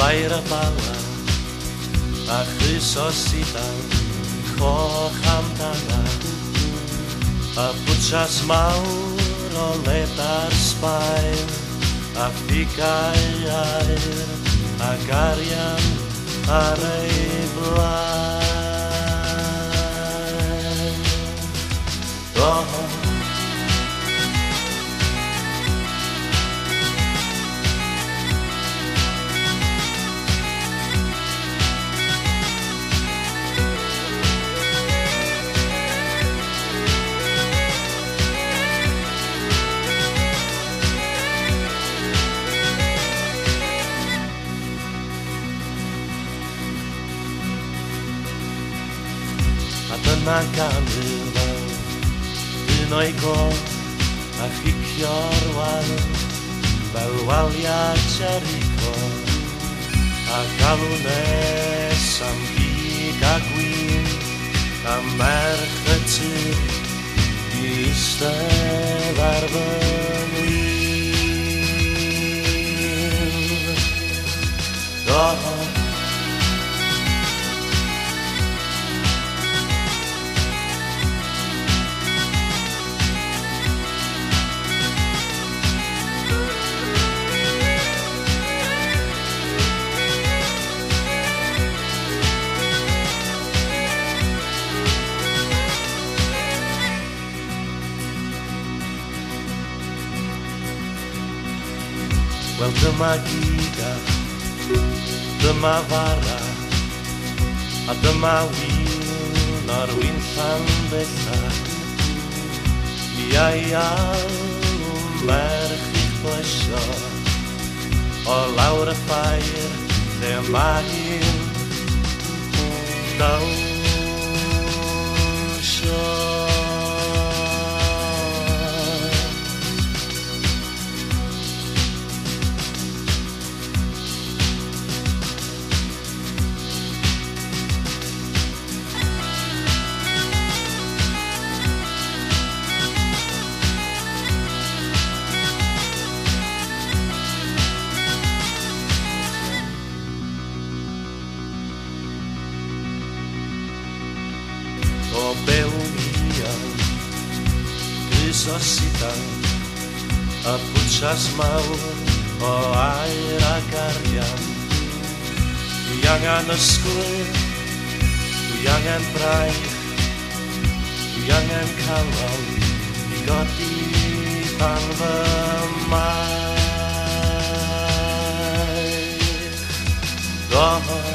air y bala a chrysosidal coch amdana a bwtsias mawr o led ar Sbaen a ffigau air a garian ar ei blaen. A dyna gan fel un o'i goch a chicio'r wal fel waliad Jericho a galw nes am gig a gwyn a merch y tu i eistedd ar fy ngwyn. Wel dyma giga, dyma fara, a dyma wyn o'r wynllan betha. Iau alw merch i'ch blesio, o lawr y ffair lle mae hi'n dawnsio. O Belgian, chrysosidal, a bwtsias mawr o air a garian. Dwi angen ysgwyr, dwi angen braich, dwi angen calon i godi pan fy maich.